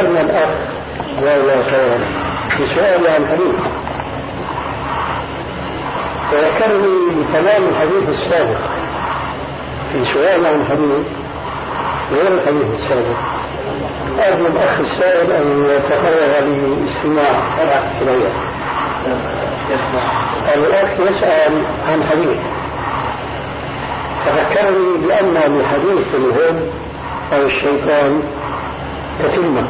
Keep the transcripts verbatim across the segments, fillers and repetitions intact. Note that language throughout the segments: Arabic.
ذكرنا الأخ جزاه خيرا في سؤال عن الحديث، وذكرني بتمام الحديث السابق في سؤال عن الحديث غير الحديث السابق. أرجو الأخ السائل أن يتفرغ لاستماع إليه. الأخ يسأل عن حديث، فذكرني بأن لحديث الهم أو الشيطان تتمة.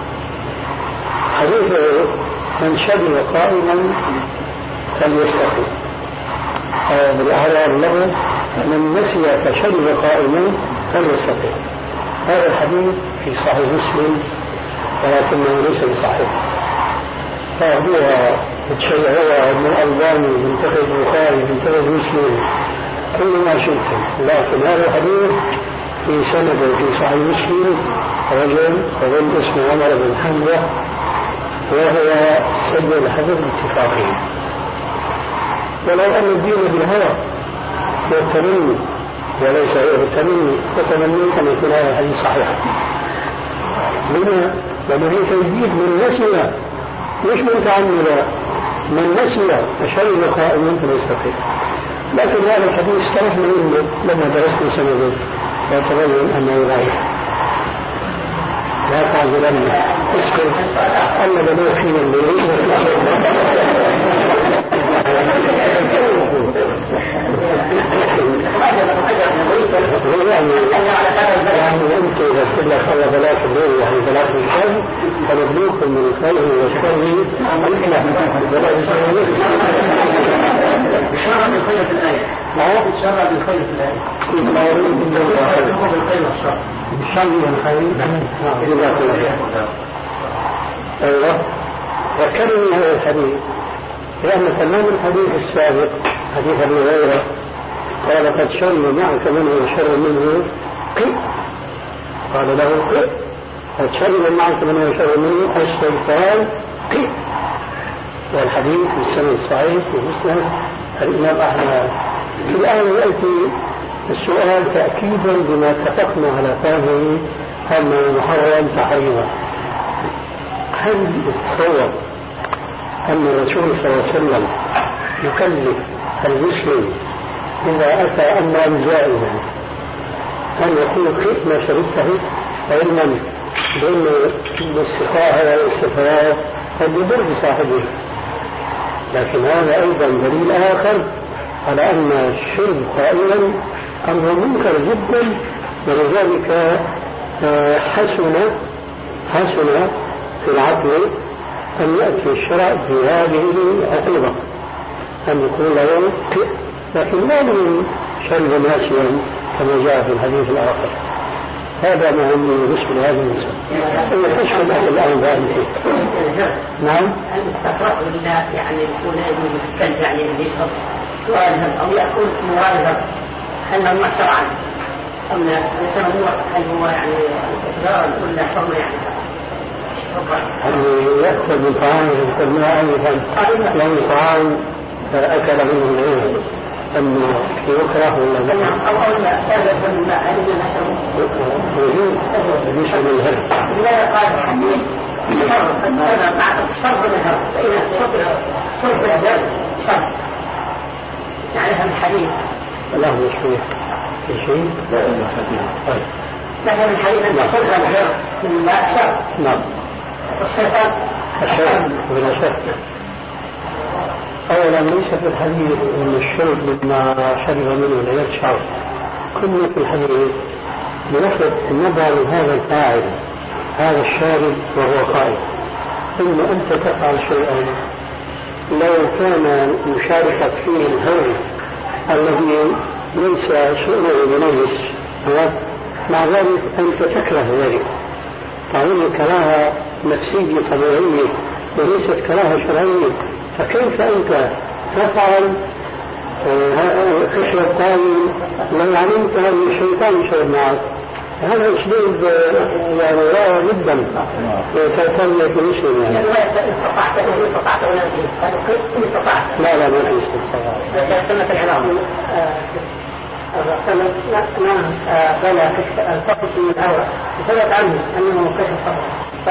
حديثه من شرب قائما فليستقم، أو بالأعراب له من نسي فشرب قائما فليستقم. هذا الحديث في صحيح مسلم ولكنه ليس بصحيح، فأخذوها تشيعوها ابن الألباني منتخب البخاري منتخب مسلم كل ما شئتم، لكن هذا الحديث في سند في صحيح مسلم رجل أظن اسمه عمر بن حمزة وهو سيد الحديث باتفاقهم. ولو أن الدين بالهوى والتمني وليس غير التمني، وتمنيت أن يكون هذا الحديث صحيح. لما؟ لأنه هي تجديد من نسي مش من تعمل، من نسي فشرب قائما فليستقيم. لكن هذا الحديث استرحنا منه لما درسنا سنة وتبين أنه ضعيف. لا تعذرن اسكت أن بنوك فينا الليل يعني يعني أنت إذا استدلك الله بلاك الليل يعني بلاك الشر فنبلوك من الخير والشر مثله الشرع بالخير في الآية. نعم الشرع بالخير في الآية. ما يريد بالخير والشر. الشر والخير. جزاك الله. أيوة. ذكرني هذا الحديث لأن تمام الحديث السابق حديث أبي هريرة قال قد شر معك منه وشر منه قي، قال له قي، قد شر معك منه وشر منه الشيطان قي. والحديث في السنة الصحيح في مسند الإمام أحمد. الآن يأتي السؤال تأكيدا بما اتفقنا على فهمه أنه محرم تحريما. هل يتصور أن الرسول صلى الله عليه وسلم يكلف المسلم إذا أتى أمرا جائزا أن يقول قف ما شربته، علما بأن الاستقاء والاستفراغ قد يضر بصاحبه؟ لكن هذا أيضا دليل آخر على أن الشرب قائلا أمر منكر جدا، ولذلك حسن حسن في العقل أن يأتي الشرع بهذه العقوبة أن يكون له، لكن ما من شرب ناسيا كما جاء في الحديث الآخر. هذا مهم بالنسبة لهذا الإنسان. هي تشفى الأكل الآن ذلك. نعم. الاستفراغ بالله يعني يكون الكلب يعني اللي يشرب سؤال أو يأكل موارد، هل هو شرعا أم لا؟ هل هو يعني استفراغ ولا حرم يعني؟ يعني يأكل من طعام يذكر منها أيضا لأن طعام أكل منه الغير أنه يكره ولا لا؟ أو أو لا ثابت ولا أيضا وجود بالنسبة للهرب. لا قال الحديث شر أنا بعد شر الهرب فإذا شرب شرب الهرب شر نعرف الحديث. لا مش فيه في شيء. لا الحديث. لكن الحديث أن شرب الهرب من الماء شر. نعم. والشيطان الشر بلا شك. أولا ليس في الحديث أن الشرب مما شرب منه غير شرب، كنا في الحديث بنفرض النظر لهذا الفاعل هذا الشارب وهو قائل ثم أنت تفعل شيئا لو كان مشاركك فيه الهوى الذي ليس شؤونه بنجس، مع ذلك أنت تكره ذلك، تعمل كراهة نفسية طبيعية وليست كراهة شرعية، فكيف أنت تفعل تشرب قائل لو علمت أن الشيطان يشرب معك؟ هذا أسلوب يعني رائع جدا تربية المسلم يعني. لا لا ما في استطاعة. سنة العراق ما بلا الفقر من الأول ثبت عنه أنه كشف ف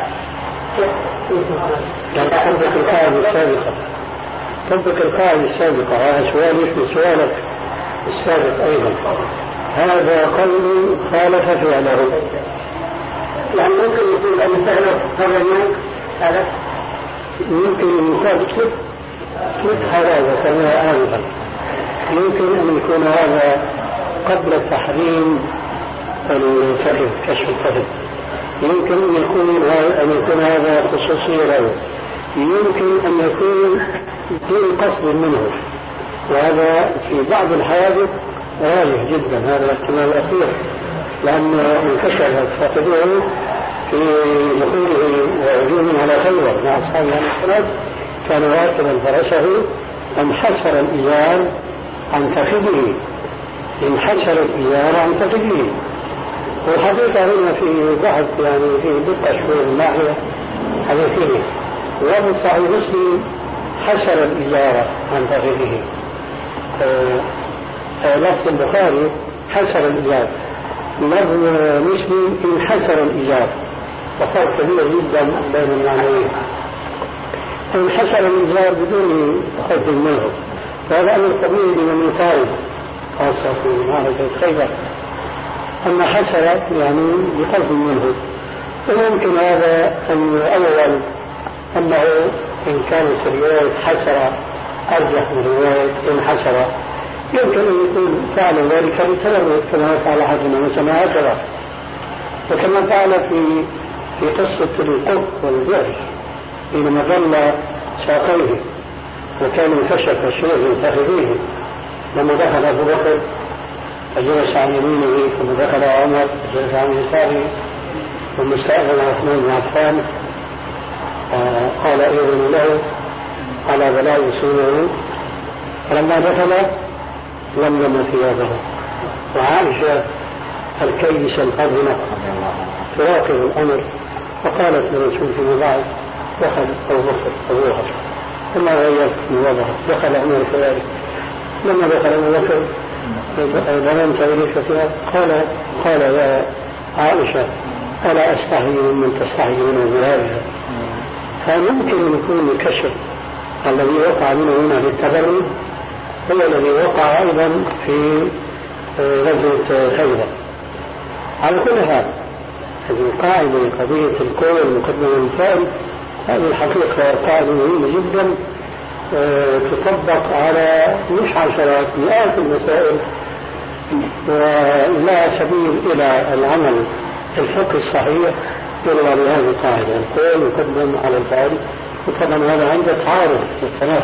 يعني طبق القاعدة السابقة طبق القاعدة السابقة. هذا سؤال مثل سؤالك السابق أيضا. هذا قول خالف فعله. يعني ممكن يكون أن فعله قبل اليوم هذا يمكن أن يكون مثل مثل هذا كما آنفا. يمكن أن يكون هذا قبل تحريم الفخذ كشف الفخذ. يمكن أن يكون أن يكون هذا خصوصية له. يمكن أن يكون دون قصد منه، وهذا في بعض الحوادث واضح جدا. هذا الاحتمال الأخير لأنه انكشف فقدوه في دخوله وهجومه على خيبر مع أصحابه عليه الصلاة. كان راكبا فرسه انحسر الإزار عن فخذه انحسر الإزار عن فخذه. والحقيقة هنا في بحث يعني في دقة شوية من ناحية حديثه. وفي صحيح مسلم حسر الإزار عن فخذه. لفظ البخاري حسر الإزار، لفظ مسلم انحسر الإزار، وفرق كبير جدا بين المعنيين. انحسر الإزار بدون قصد منه، وهذا أمر طبيعي لمن يطالب خاصة في معركة خيبر. أما حسر يعني بقصد منه. وممكن هذا أن يؤول أنه إن كانت الرواية حسر أرجح من رواية انحسر. يمكن أن يكون فعل ذلك بتلوث كما فعل حسن وسمع هكذا، وكما فعل في في قصة القط والجهل حينما ظل ساقيه وكان انكشف شيء من فخذيه. لما دخل أبو بكر فجلس عن يمينه، ثم دخل عمر فجلس عن يساره، ثم استأذن عثمان بن عفان قال أذن له على بلاء سنه. فلما دخل لملم ثيابه، وعائشة الكيسة الفضلة تراقب الأمر، فقالت للرسول فيما بعد دخل أبو بكر أبو بكر ثم غيرت من وضعه. دخل عمر كذلك. لما دخل أبو بكر ظلمت إليك فيها قال قال يا عائشة ألا أستحي من تستحي من ذهابها. فممكن أن يكون الكشف الذي وقع منه هنا للتبرد هو الذي وقع أيضا في غزوة خيبر. على كل حال هذه القاعدة قضية القول المقدم والمثال، هذه الحقيقة قاعدة مهمة جدا تطبق على مش عشرات مئات المسائل، ولا سبيل إلى العمل الفقه الصحيح إلا بهذه القاعدة. القول يقدم على الفعل، وطبعا هذا عنده تعارض في الثلاث.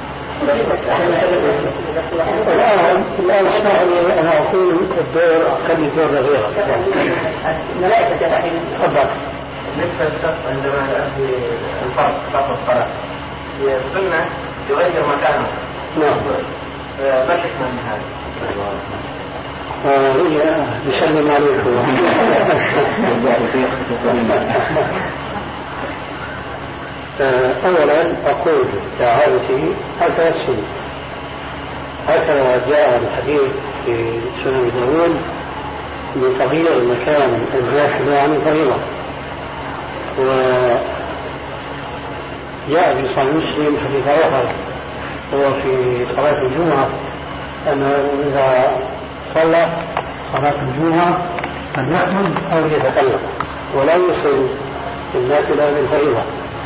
الآن الآن اسمح لي أنا أقول الدور قد يدور غيره. ملائكة تفعيل تفضل. بالنسبة للشخص عندما يأتي الفرق خط الصلاة هي السنة يغير مكانه. نعم. ما الحكمة من هذا؟ هي يسلم عليكم. أولا أقول دعوتي هذا السنة، هكذا جاء الحديث في سنن داوود بتغيير مكان النافلة عن الفريضة. وجاء في صحيح مسلم حديث آخر هو في صلاة الجمعة أنه إذا صلى صلاة الجمعة أن يحمد أو يتكلم ولا يصل النافلة بالفريضة.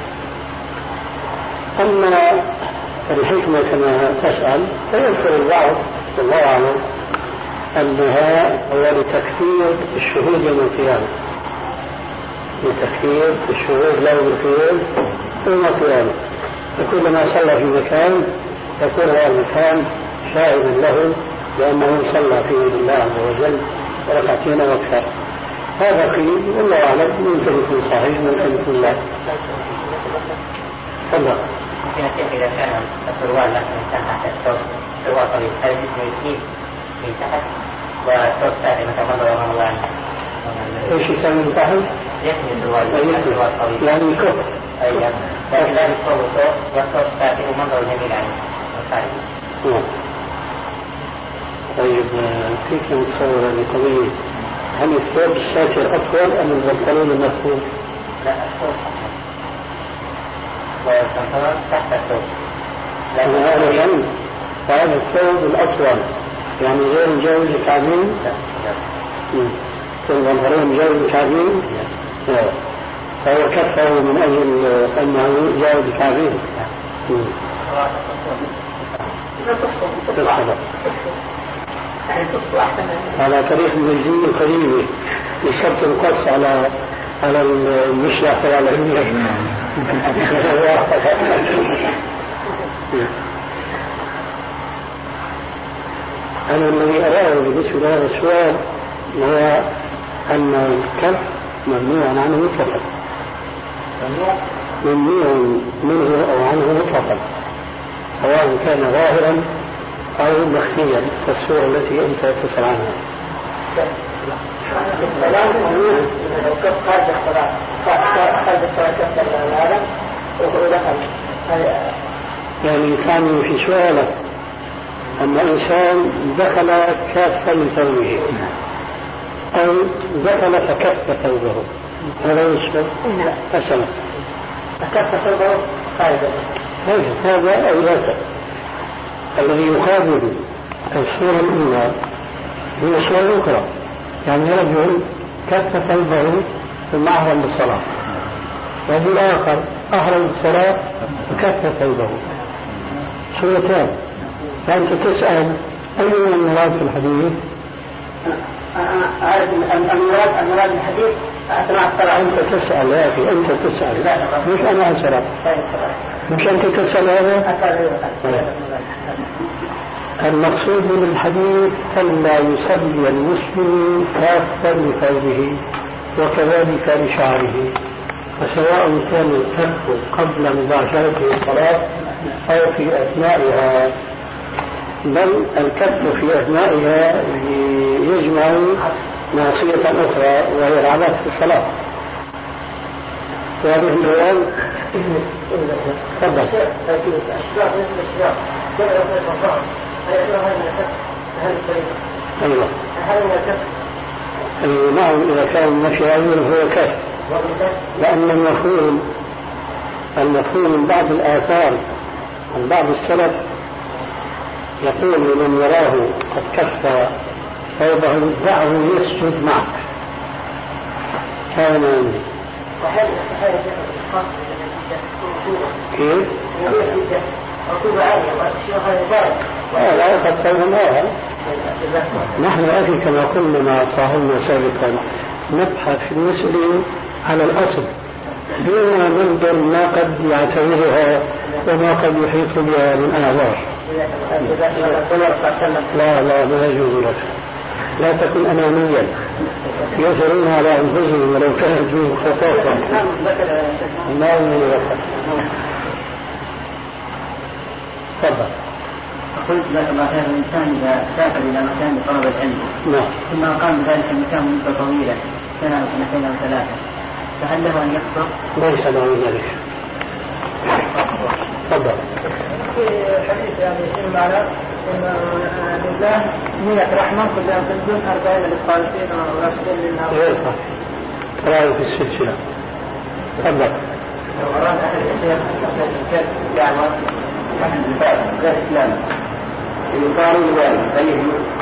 أما الحكمة كما تسأل فيذكر البعض والله أعلم أنها هو لتكثير الشهود يوم القيامة، لتكثير الشهود له بالقيام يوم القيامة. فكلما صلى في مكان يكون هذا المكان شاهدا له لأنه صلى فيه لله عز وجل ركعتين وأكثر. هذا قيل والله أعلم، ممكن يكون صحيح ممكن يكون لا. تفضل. إذا كان السروال من تحت الصوت سروال طويل هل الجسم يسيب من تحت والصوت ثاني مثل مضى رمضان؟ ايش يسمى من تحت؟ يحمي السروال طويل يعني كف. أيوة. لكن لا يصوب صوت والصوت ثاني ومنظر جميل عنه. نعم. طيب كيف نتصور هذه القضية؟ هل الثوب الساتر أطول أم البنطلون المفهوم؟ لا الثوب والبنطلون تحت الثوب. لأن هذا العلم وهذا الثوب الأطول يعني غير مجاوز الكعبين. البنطلون مجاوز الكعبين فهو كفه من أجل أنه يجاوز الكعبين. على طريق المجزي القديم يشبك القص على على المشلح على العلمية. أنا الذي أراه بالنسبة لهذا السؤال هو أن الكف ممنوع عنه مطلقا، ممنوع منه أو عنه مطلقا سواء كان ظاهرا أو مخفيا كالصورة التي أنت تسأل عنها. لو كف خارج الصلاة خارج الصلاة كف هذا ودخل يعني كان في سؤالك أن إنسان دخل كافا من ثوبه أو دخل فكف ثوبه هذا يشبه أسمع فكف ثوبه خارج هذا أو ذاك الذي يقابل الصورة الأولى هي الصورة الأخرى، يعني رجل كف ثوبه في المحرم بالصلاة رجل آخر أحرم بالصلاة وكف ثوبه صورتان. فأنت تسأل أي المراد في الحديث؟ المراد المراد الحديث أثناء الصلاة. أنت تسأل يا أخي أنت تسأل مش أنا أسأل مش أنت تسأل هذا. المقصود من الحديث ألا يصلي المسلم كافا لثوبه وكذلك لشعره، فسواء كان الكف قبل مباشرة الصلاة أو في أثنائها، بل الكف في أثنائها يجمع معصية أخرى وهي العبث في الصلاة. وهذه الرواية تفضل. أيوة. أيوة نعم إذا كان المشي عيون هو كف، لأن المفهوم المفهوم من بعض الآثار عن بعض السلف يقول لمن يراه قد كف ثوبه دعه يسجد معك. كان كيف؟ لا لا قد فهمناها. نحن أخي كما قلنا مع صاحبنا سابقا نبحث في المسألة على الأصل دون ننظر ما قد يعتبرها وما قد يحيط بها من أعذار. لا لا لا يجوز لك، لا تكن أنانيا يؤثرون على أنفسهم ولو كانت بهم خصاصة. لا يجوز لك. تفضل. قلت لك الله خير الإنسان إذا سافر إلى مكان لطلب العلم ثم أقام ذلك المكان مدة طويلة سنة أو سنتين أو ثلاثة، فهل له أن يقصر؟ ليس له ذلك. تفضل. في حديث يعني في المعنى أن لله مئة رحمة كل أن تنزل أربعين للخالفين ورسول لله. غير صح. رأيه في السلسلة. تفضل. لو أراد أحد الشيخ الكتاب دعوة أحد الباب غير إسلام يقارن ذلك أيه؟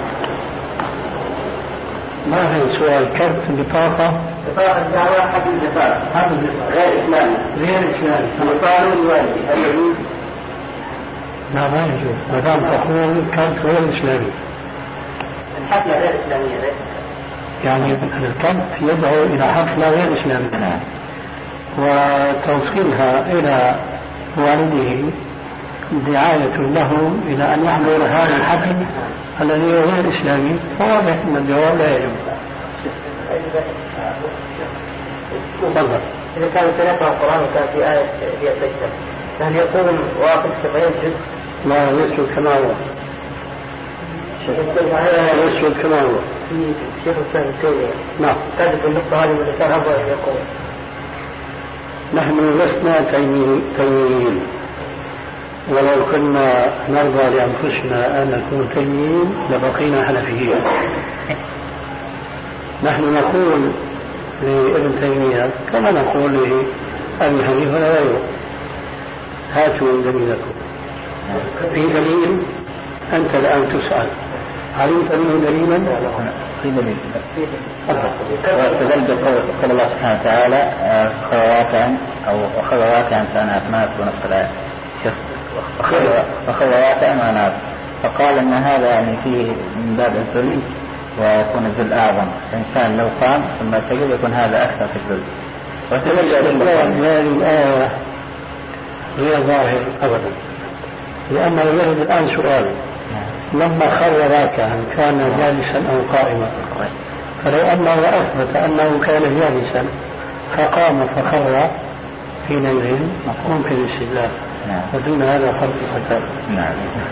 ما هي سؤال كيف البطاقة؟ بطاقة دعوة حد الجفاف هذا غير إسلامي غير إسلامي يقارن ذلك هل يجوز؟ لا ما يجوز ما دام تقول كانت غير إسلامي. الحفلة غير إسلامية غير يعني الكلب يدعو إلى حفلة غير إسلامية وتوصيلها إلى والده دعاية له إلى أن يحضر هذا الحفل الذي هو غير إسلامي، فواضح أن الجواب لا يجوز. تفضل. إذا كان ثلاثة القرآن وكان في آية هي سجدة هل يقوم واقف فيسجد؟ لا يسجد كما هو. يسجد كما هو. في شيخ الإسلام التيمية نعم. كذب النقطة هذه من الإنسان أفضل أن يقوم. نحن لسنا تيميين، ولو كنا نرضى لأنفسنا أن نكون تيميين لبقينا حنفيين. نحن نقول لابن تيمية كما نقول لأبي حنيفة وغيره. هاتوا دليلكم. في دليل أنت الآن تسأل علمت منه دليلا؟ في دليل. واستدل بقول الله سبحانه وتعالى خواتان أو خواتان كانت ما تكون الصلاة وخواتان وناس، فقال أن هذا يعني فيه من باب الذل ويكون الذل أعظم. الإنسان لو قام ثم سجد يكون هذا أكثر في الذل. وتبين هذه الآية غير ظاهر أبدا، لأن يرد الآن سؤال لما خر راكعا كان جالسا أو قائما؟ فلو أنه أثبت أنه كان جالسا فقام فخر حينئذ ممكن الاستدلال، ودون هذا فرق فتاة. نعم.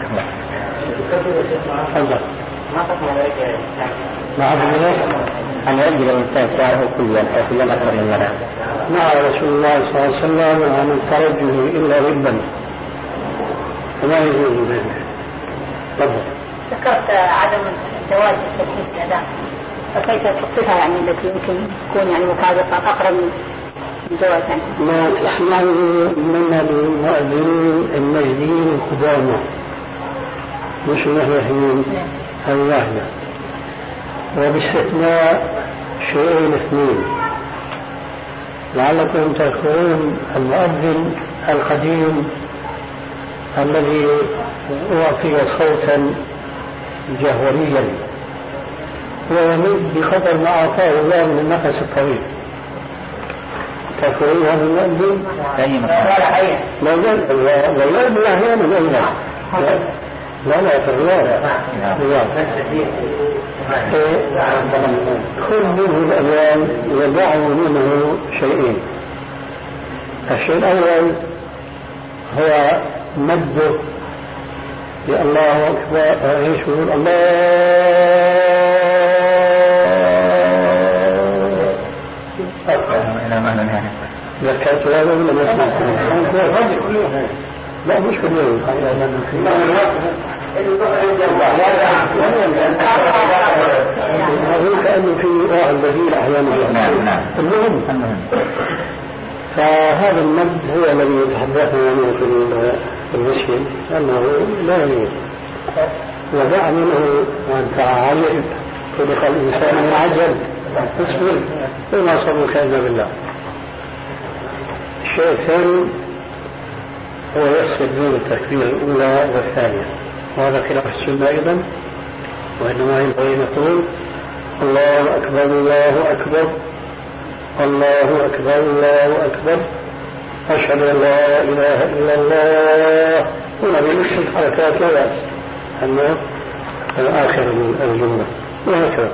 تفضل. ما حكم ذلك؟ ما حكم ذلك؟ أن يرجل الإنسان شعره كلا أو كلا أكثر من مرة. نهى رسول الله صلى الله عليه وسلم عن الترجل إلا ربا، فما يجوز ذلك. تفضل. ذكرت عدم جواز تكليف الأذان، فكيف تصفها يعني التي يمكن تكون يعني مطابقة أقرب من جواز يعني؟ ما تسمعه من المؤذنين المجدين القدامى مش المهلهين الواحدة، وباستثناء شيئين اثنين لعلكم تذكرون المؤذن القديم الذي أعطي صوتا جهوريا ويمد بقدر ما أعطاه الله من النفس الطويل. تذكرون هذا المؤذن؟ لا لا لا أحيانا أيضا لا لا في الرياضة خذ منه الأذان وضعوا منه شيئين. الشيء الأول هو مده الله أكبر، ايش يقول الله إلى ما نهاية. ذكرت هذا ولا ما سمعت؟ لا مش كل يوم. هذا كأنه في واحد بديل أحيانا. نعم نعم. المهم فهذا المد هو الذي يتحدثنا عنه في المسجد أنه لا يليق، ودع منه وأنت عالم خلق الإنسان من عجل اصبر وما صبرك إلا بالله. الشيء الثاني هو يفصل بين التكبير الأولى والثانية، وهذا خلاف السنة أيضا، وإنما ينبغي نقول الله أكبر الله أكبر الله أكبر الله أكبر أشهد أن لا إله إلا الله، هنا بنفس الحركات لا بأس أنه آخر الجملة وهكذا.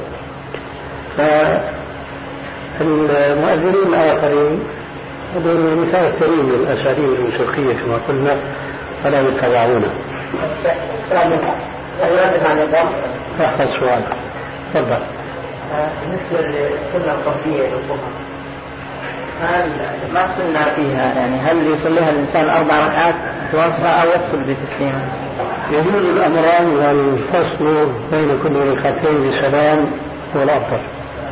فالمؤذنين الآخرين هذول مثال التريم للأساليب الموسيقية كما قلنا فلا يتبعونه. احفظ سؤال. تفضل. بالنسبة للسنة القصدية للظهر هل ما سنة فيها يعني هل يصليها الإنسان أربع ركعات توسط أو يفصل بتسليمة؟ يجوز الأمران والفصل بين كل ركعتين بسلام هو الأفضل.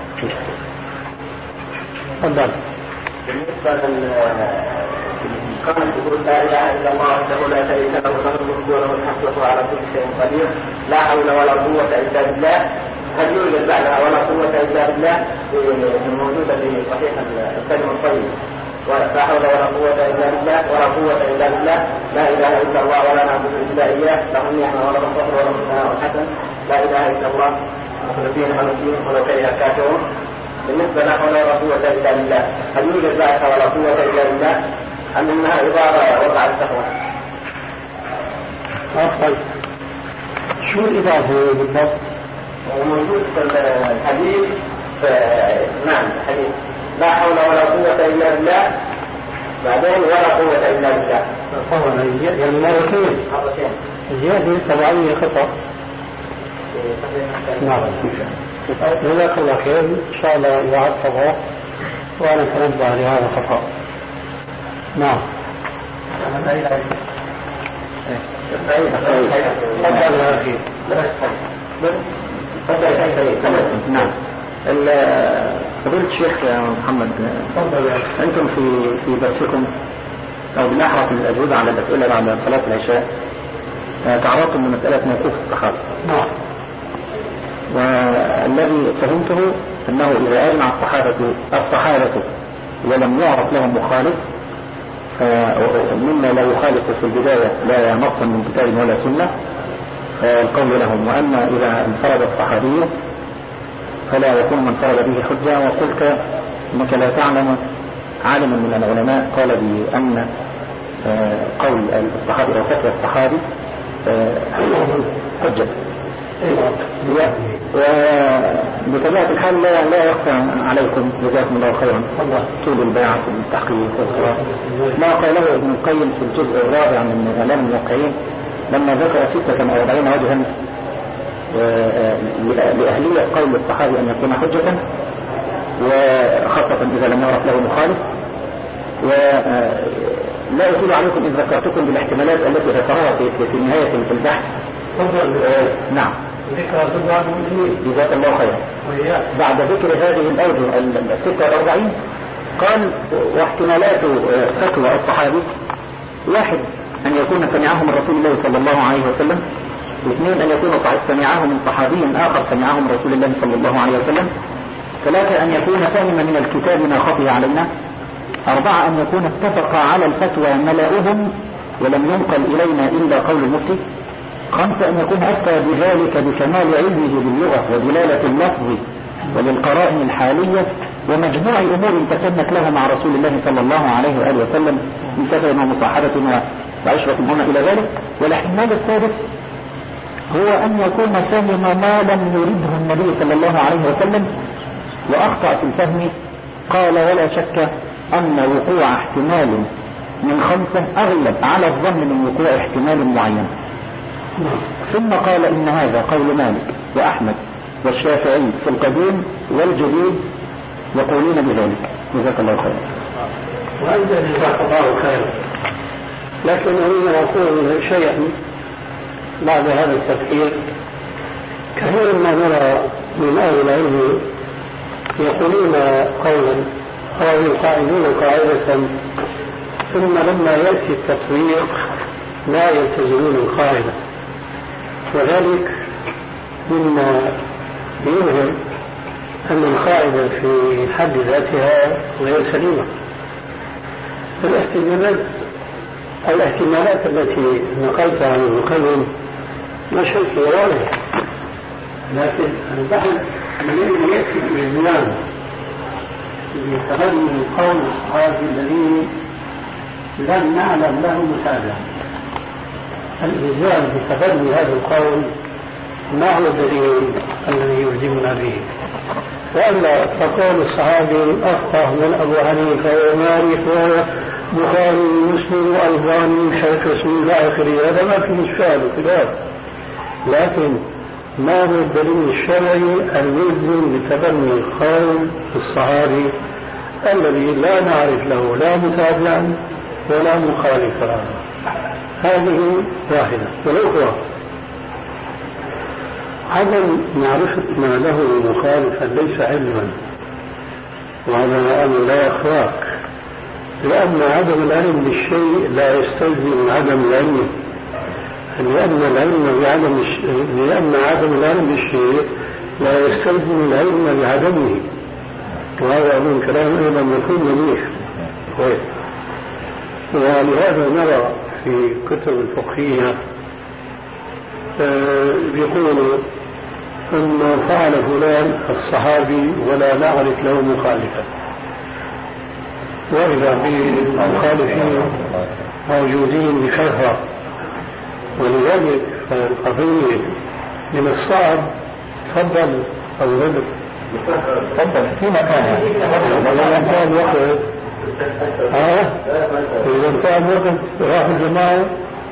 تفضل. بالنسبة للقول يقول لا إله إلا الله وحده لا شريك له له الملك وله الحمد وهو على كل شيء قدير لا حول ولا قوة إلا بالله، هل يوجد بعدها ولا قوة إلا بالله الموجودة في صحيح الكلم الطيب لا حول ولا قوة إلا بالله ولا قوة إلا بالله لا إله إلا الله ولا نعبد إلا إياه له النعمة وله الفضل وله الثناء الحسن لا إله إلا الله مخلصين من الدين ولو كره الكافرون. بالنسبة لا حول ولا قوة إلا بالله هل يوجد بعدها ولا قوة إلا بالله أم أنها إضافة وضع التقوى؟ أفضل. شو الإضافة بالضبط؟ وموجود في الحديث نعم الحديث لا حول ولا قوة إلا بالله بعدين ولا قوة إلا بالله. طبعا يعني مرتين. مرتين. زيادة طبيعية خطأ. نعم. جزاك الله خير، إن شاء الله يعاد صباح وأنا أتنبه لهذا الخطأ. نعم. تفضل يا أخي. نعم. فضيلة الشيخ محمد، أنتم في في درسكم أو بالأحرى في الأجوبة على الأسئلة بعد صلاة العشاء تعرضتم لمسألة موقوف الصحابة. نعم. والذي فهمته أنه إذا أجمع الصحابة الصحابة ولم يعرف لهم مخالف مما لا يخالف في البداية لا نصا من كتاب ولا سنة فالقول لهم، وأما إذا انفرد الصحابي فلا يكون من فرد به حجة. وقلت أنك لا تعلم عالم من العلماء قال بأن قول الصحابي أو فتوى الصحابي حجة. وبطبيعة الحال لا لا يخفى عليكم جزاكم الله خيرا طول البيعة والتحقيق والقراءة ما قاله ابن القيم في الجزء الرابع من إعلام الموقعين لما ذكر ستة وأربعين وجها لأهلية قول الصحابي أن يكون حجة وخاصة إذا لم يعرف له مخالف. ولا أطيل عليكم إن ذكرتكم بالاحتمالات التي ذكرها في نهاية البحث. نعم. جزاك الله خيرا. بعد ذكر هذه الأوجه الستة والأربعين قال واحتمالات فتوى الصحابي: واحد أن يكون سمعه من رسول الله صلى الله عليه وسلم، واثنين أن يكون سمعه من صحابي آخر سمعه من رسول الله صلى الله عليه وسلم، ثلاثة أن يكون فهم من الكتاب ما خفي علينا، أربعة أن يكون اتفق على الفتوى ملأهم ولم ينقل إلينا إلا قول المفتي، خمسة أن يكون أفتى بذلك بكمال علمه باللغة ودلالة اللفظ وللقرائن الحالية ومجموع أمور تسنت له مع رسول الله صلى الله عليه وآله وسلم من سفر ومصاحبة وعشرة هنا إلى ذلك. والاحتمال الثالث هو أن يكون فهم ما لم يريده النبي صلى الله عليه وسلم وأخطأ في الفهم. قال: ولا شك أن وقوع احتمال من خمسة أغلب على الظن من وقوع احتمال معين. ثم قال: إن هذا قول مالك وأحمد والشافعي في القديم والجديد يقولون بذلك. جزاك الله خيرا. وأنت جزاك الله خيرا. لكن أريد أن أقول شيئا بعد هذا التفكير. كثيرا ما نرى من أهل العلم يقولون قولا أو يقاعدون قاعدة ثم لما يأتي التطبيق لا يلتزمون القاعدة، وذلك مما يظهر أن القاعدة في حد ذاتها غير سليمة. الاحتمالات الاحتمالات التي نقلت عن المقلم ما شيء واضح، لكن البحث الذي يأتي بالإلزام بتبني القول الصحابي الذي لم نعلم له مساعدة، الإلزام بتبني هذا القول ما هو الدليل الذي يلزمنا به؟ وألا تقول الصحابي أفقه من أبو حنيفة ومالك وبخاري ومسلم وألباني شيخ اسمه إلى آخره، هذا ما فيه إشكال وخلاف، لكن ما هو الدليل الشرعي الملزم بتبني القول الصحابي الذي لا نعرف له لا متابعا ولا مخالفا؟ هذه واحدة. والأخرى عدم معرفة ما له مخالفا ليس علما، وهذا أمر لا يخفاك، لأن عدم العلم بالشيء لا يستلزم عدم العلم، لأن العلم بعدم لأن عدم العلم بالشيء لا يستلزم العلم بعدمه، وهذا من كلام أيضا يكون مليح. ولهذا نرى في كتب الفقهية بيقولوا أنه فعل فلان الصحابي ولا نعرف له مخالفا، وإذا بالمخالفين موجودين بكثرة، ولذلك القضية من الصعب. تفضل أو غلط تفضل في مكان إذا كان وقت ها إذا كان وقت راح الجماعة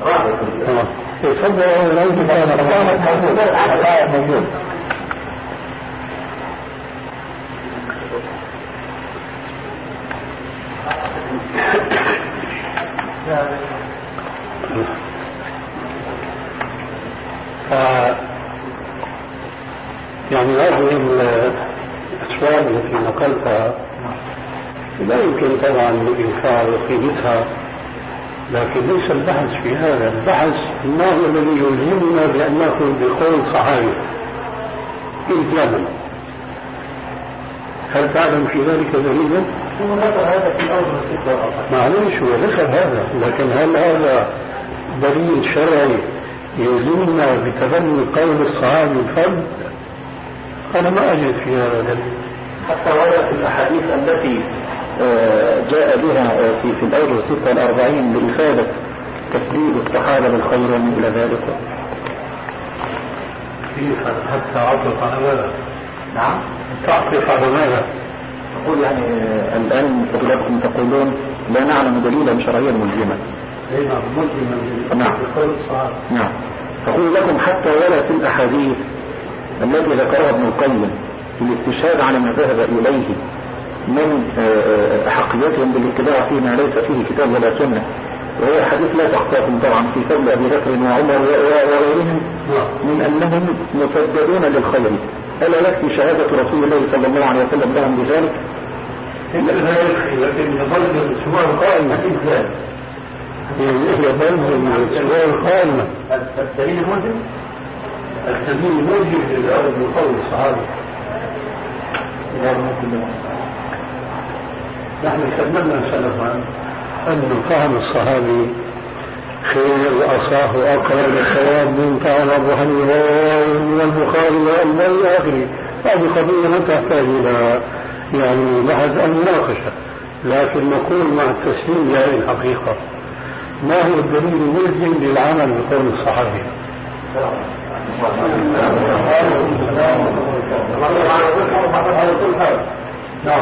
تفضل أو غلط كان القائد موجود. يعني هذه الأسواب التي نقلتها لا يمكن طبعا إنكار قيمتها، لكن ليس البحث في هذا. البحث ما هو الذي يلزمنا بأن نأخذ بقول صحابي إلزاما؟ هل تعلم في ذلك دليلا؟ هو ذكر هذا في الأول والستة. معلش هو ذكر هذا، لكن هل هذا دليل شرعي يلزمنا بتبني قول الصحابي الفرد؟ أنا ما أجد في هذا دليل. حتى ورد الأحاديث التي جاء بها في في الأول والستة والأربعين لإفادة تسديد الصحابة بالخير ومن إلى ذلك. كيف حتى عطف على ماذا؟ نعم. تعطف على ماذا؟ أقول يعني الآن فضلاتكم تقولون لا نعلم دليلا شرعيا ملزما. نعم ملزما. نعم. نعم. أقول لكم حتى ولا في الأحاديث التي ذكرها ابن القيم الاستشهاد على ما ذهب إليه من أحقيتهم بالاتباع فيما ليس فيه كتاب ولا سنة، وهي حديث لا تخفاكم طبعا في فضل أبي بكر وعمر وغيرهم من أنهم مسددون للخير. ألا يكفي شهادة رسول الله صلى الله عليه وسلم لهم بذلك؟ إلا لا يكفي، لكن يظل السؤال قائمة إذن يظل السؤال قائمة. الدليل الملزم الدليل الملزم للأول من قول الصحابة. نحن كلمنا سلفا أن فهم الصحابي خير وأصاح وأقرب الصواب من فهم أبو حنيفة من البخاري وإلى آخره. هذه قضية لا تحتاج إلى يعني بحث أو مناقشة، لكن نقول مع التسليم لهذه الحقيقة ما هو الدليل الملزم للعمل بقول الصحابي؟ نعم.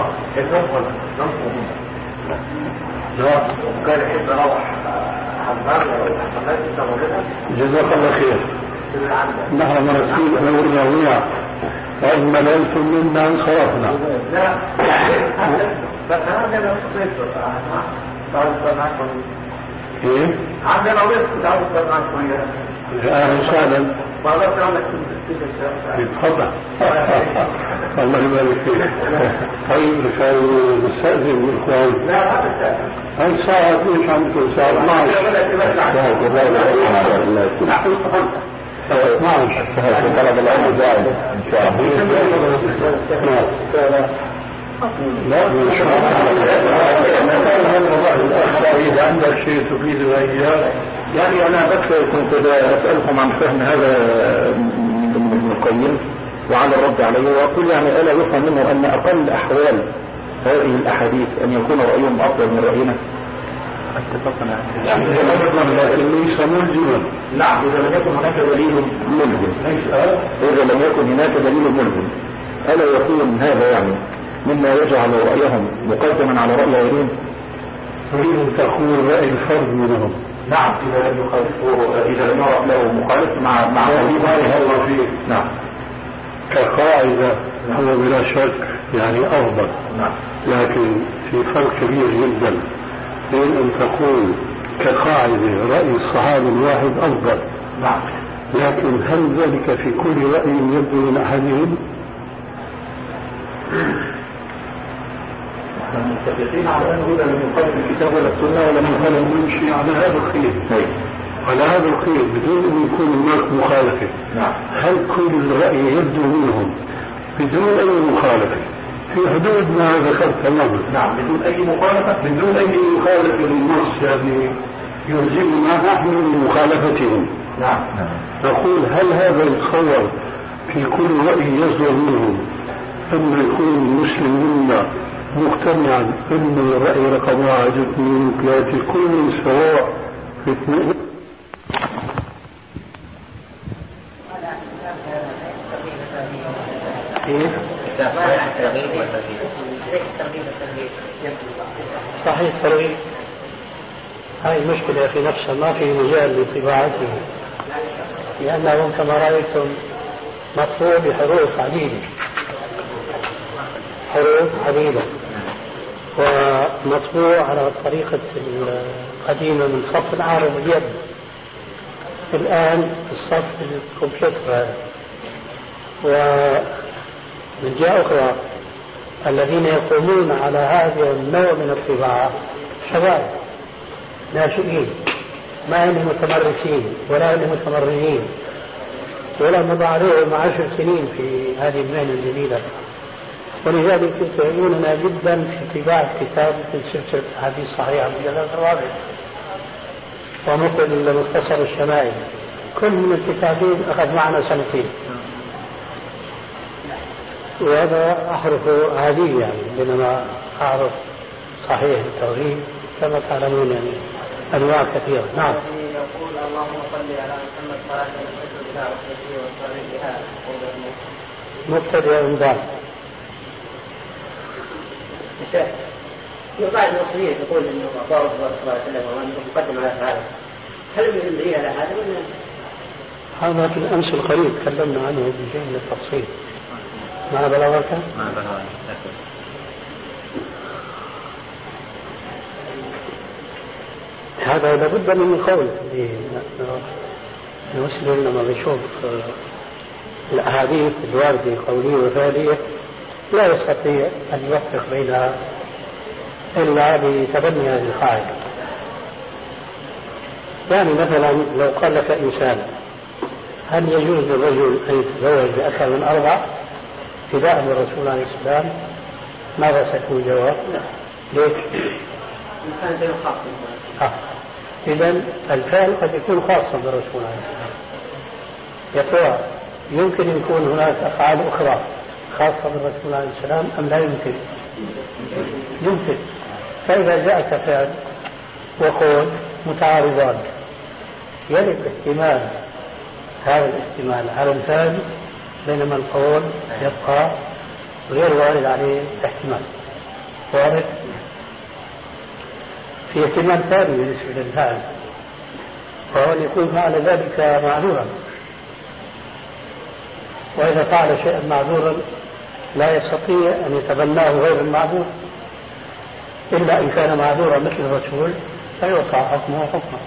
لا كان يحب يروح حمام جزاك الله خير. نحن مرسول أنا والراوية وإن مللتم منا انصرفنا. لا بس هذا ايه؟ عندنا وقت تعرف معكم اهلا وسهلا. تفضل. الله يبارك فيك. طيب كان نستأذن الاخوان. لا ما تستأذن. هل ساعة ليش عندكم الساعة اثنعش؟ اثنعش. طلب العلم زائد ان شاء الله. لا إن شاء الله. إذا عندك شيء تفيده إياه. يعني أنا بس كنت أسألكم عن فهم هذا من ابن القيم وعلى الرد عليه، وأقول يعني ألا يفهم منه أن أقل أحوال هذه الأحاديث أن يكون رأيهم أفضل من رأينا؟ اتفقنا. لكن ليس ملزما. نعم. إذا لم يكن هناك دليل ملزم. إذا لم يكن هناك دليل ملزم ألا يكون هذا يعني مما يجعل رأيهم مقدما على رأي غيرهم؟ تريد أن تقول رأي الفرد منهم. نعم. إذا لم يخالفه، إذا لم يعرف له مخالف مع مع هذا فيه. نعم. كقاعدة هو بلا شك يعني أفضل. نعم. لكن في فرق كبير جدا بين أن تقول كقاعدة رأي الصحابي الواحد أفضل. نعم. لكن هل ذلك في كل رأي يبدو من أحدهم؟ نحن متفقين على أنه إذا لم يخالف الكتاب ولا السنة ولم يخالف يمشي على هذا الخير. على هذا الخير بدون أن يكون هناك مخالفة. نعم. هل كل رأي يبدو منهم بدون أي مخالفة في حدود ما ذكرت النظر؟ نعم. بدون أي مخالفة. بدون أي مخالفة للنص يعني يلزمنا نحن من مخالفتهم. نعم. نقول هل هذا يتصور في كل رأي يصدر منهم أن يكون المسلم منا مقتنعا أن الرأي رقم واحد اثنين ثلاثة كل سواء في اثنين؟ صحيح الترغيب هاي المشكلة في نفسها ما في مجال لطباعته، لأنه كما رأيتم مطبوع بحروف عديدة حروف عديدة ومطبوع على طريقة القديمة من صف العارض اليد. الآن الصف الكمبيوتر هذا، ومن جهة أخرى الذين يقومون على هذا النوع من الطباعة شباب ناشئين، ما هم متمرسين ولا هم متمرنين ولا مضى عليهم عشر سنين في هذه المهنة الجديدة. ولذلك يساعدوننا جدا في طباعة كتاب في سلسلة الأحاديث الصحيحة مجلد الرابع ومثل مختصر الشمائل. كل من الكتابين أخذ معنا سنتين، وهذا أحرف عادية يعني، بينما أعرف صحيح التوحيد كما تعلمون يعني أنواع كثيرة. نعم. يقول اللهم صل على محمد صلاة تشهد بها وتشهد وتصلي بها مبتدئ انضال. في بعض المصريين يقول انه اعطاه الرسول صلى الله عليه وسلم وانه مقدم على هذا، هل من دليل على هذا ولا؟ هذا في الامس القريب تكلمنا عنه بشيء من التفصيل. ما بلغك؟ ما بلغك. هذا لابد من قول المسلم لما بيشوف الأحاديث الواردة قولية وفعلية لا يستطيع أن يوفق بينها إلا بتبني هذه القاعدة. يعني مثلا لو قال لك إنسان هل يجوز للرجل أن يتزوج بأكثر من أربع ابتداء من الرسول عليه السلام؟ ماذا سيكون الجواب؟ ليش؟ آه. إذن الفعل قد يكون خاصا بالرسول عليه السلام. يا ترى يمكن أن يكون هناك أفعال أخرى خاصة بالرسول عليه السلام أم لا يمكن؟ يمكن. فإذا جاءك فعل وقول متعارضان يلد احتمال هذا الاحتمال على الفعل، بينما القول يبقى غير وارد عليه احتمال. وارد في احتمال ثاني بالنسبة للفعل، وهو أن يكون فعل ذلك معذورا، وإذا فعل شيئا معذورا لا يستطيع أن يتبناه غير المعذور إلا إن كان معذورا مثل الرسول فيوقع حكمه حكمه.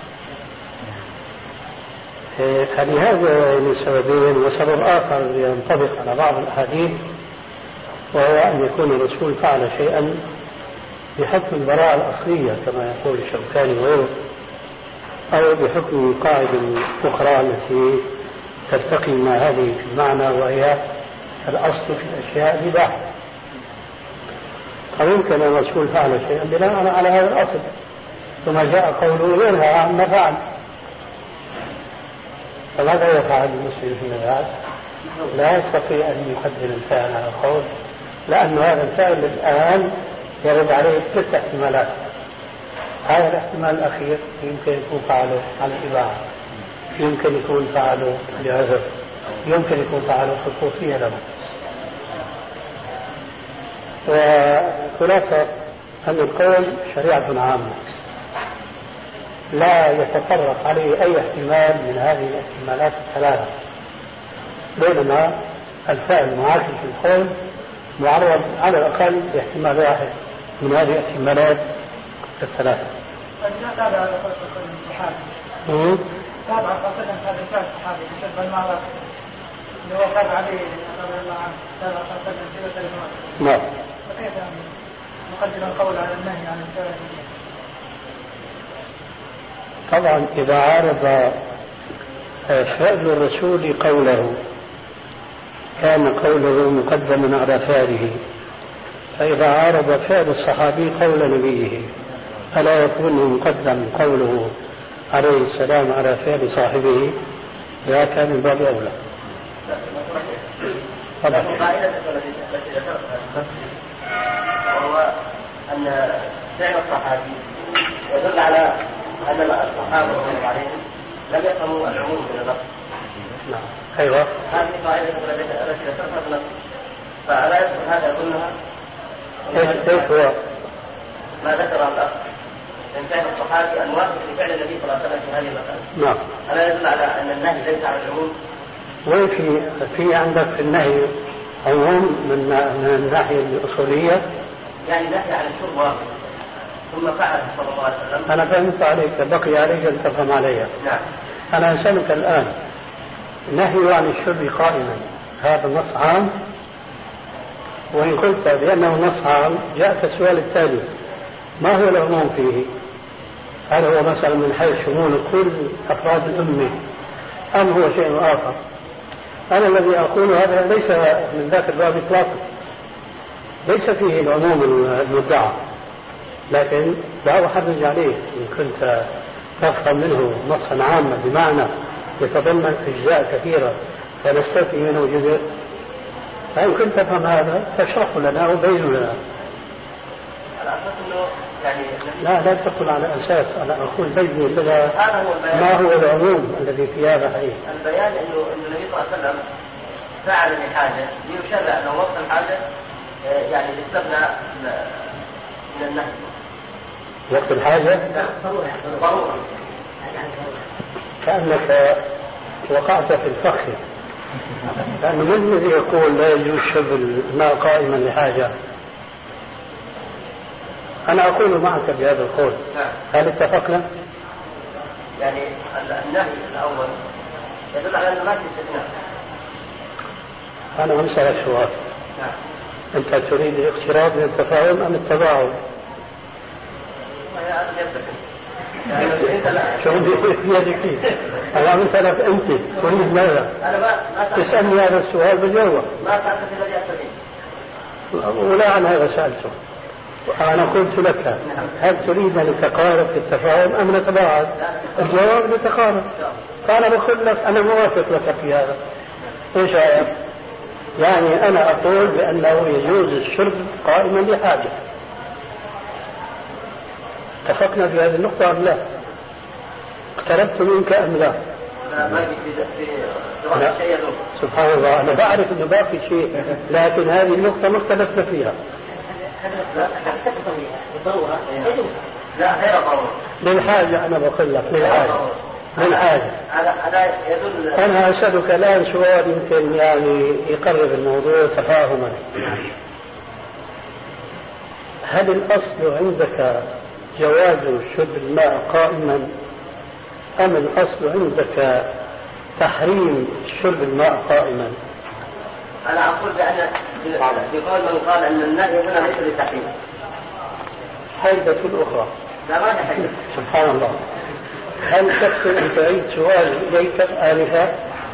فلهذا من سببين، وسبب آخر ينطبق على بعض الأحاديث وهو أن يكون الرسول فعل شيئا بحكم البراءة الأصلية كما يقول الشوكاني وغيره، أو بحكم قاعدة أخرى التي ترتقي مع هذه في المعنى، وهي الأصل في الأشياء الإباحة. أو يمكن أن الرسول فعل شيئا بناء على هذا الأصل ثم جاء قوله ينهى عما فعل، فماذا يفعل المسلم في ذلك؟ لا يستطيع أن يقدم الفعل على القول، لأن هذا الفعل الآن يرد عليه ست احتمالات. هذا الاحتمال الأخير يمكن يكون فعله على الإباحة، يمكن يكون فعله لعذر، يمكن يكون فعله خصوصية له. وخلاصة أن القول شريعة عامة لا يتطرق عليه أي احتمال من هذه الاحتمالات الثلاثة، بينما الفعل معاكس القول معرض على الأقل باحتمال واحد من هذه الاحتمالات الثلاثة. تابع على قصة الصحابي تابع قصة هذا الفعل الصحابي بشبه المعرض اللي هو قال عليه رضي الله عنه تابع قصة في كلمات. نعم. وكيف نقدم القول على النهي عن الفعل؟ طبعا إذا عارض فعل الرسول قوله كان قوله مقدما على فعله، فإذا عارض فعل الصحابي قول نبيه فلا يكون مقدم قوله عليه السلام على فعل صاحبه، لا كان من باب أولى. طبعا. وهو أن فعل الصحابي يدل على أن الصحابة رضي الله عنهم لم يفهموا العموم من النص. نعم. أيوة. هذه قاعدة التي ذكرتها في النص، فألا يدخل هذا كلها؟ كيف هو؟ ما ذكره الأخ من فعل الصحابي الموافق لفعل النبي صلى الله عليه وسلم في هذه المسألة. نعم. ألا يدل على أن النهي ليس على العموم؟ وفي في عندك في النهي عموم من من الناحية الأصولية؟ يعني نهي عن الشرب واحد ثم فعل صلى الله عليه وسلم. أنا فهمت عليك، بقي عليك أن تفهم عليها. نعم. أنا أسألك الآن، نهي عن الشرب قائما هذا نص عام وإن قلت بأنه نص عام جاءك السؤال التالي: ما هو العموم فيه؟ هل هو مثلا من حيث شمول كل أفراد الأمة أم هو شيء آخر؟ أنا الذي أقول هذا ليس من ذاك الباب إطلاقا، ليس فيه العموم المدعى، لكن لا أحرج عليه إن كنت تفهم منه نصا عاما بمعنى يتضمن أجزاء كثيرة فنستفي منه جزء، فإن كنت تفهم هذا فاشرح لنا وبين لنا. يعني لا لا تقل على أساس، أنا أقول بين لنا ما هو العموم الذي في هذا حقيقي. البيان إنه النبي صلى الله عليه وسلم فعل لحاجة ليشرع لو وصل الحاجة يعني يستغنى من النهي. وقت الحاجة ضرورة. كأنك وقعت في الفخ، لأنه من الذي يقول لا يجوز شرب الماء قائما لحاجة؟ أنا أقول معك بهذا القول. هل اتفقنا؟ يعني النهي الأول يدل على أنه ما في استثناء. أنا أسألك سؤال. نعم. أنت تريد الاقتراب من التفاهم أم التباعد؟ شو بدي بيدك؟ أنا أسألك أنت تريد ماذا؟ تسألني هذا السؤال بجاوب. ما تعرف الذي أستفيد. ولا عن هذا سألته. أنا قلت لك هل تريد أن نتقارب في التفاهم أم نتباعد؟ الجواب نتقارب. فأنا بقول لك أنا موافق لك في هذا. إيش رأيك؟ يعني أنا أقول بأنه يجوز الشرب قائما لحاجة. اتفقنا في هذه النقطة أم لا؟ اقتربت منك أم لا؟ لا. سبحان الله، أنا بعرف أنه باقي شيء، لكن هذه النقطة ما اختلفنا فيها. لا غير ضرورة. للحاجة أنا بقول لك للحاجة. للحاجة. أنا أسألك الآن سؤال يمكن يعني يقرب الموضوع تفاهما. هل الأصل عندك جواز شرب الماء قائما أم الأصل عندك تحريم شرب الماء قائما؟ أنا أقول بأن بقول من قال أن النهي هنا ليس للتحريم. حيدة الأخرى. لا ما تحريم. سبحان الله. هل تقصد أن تعيد سؤال إليك آنفا؟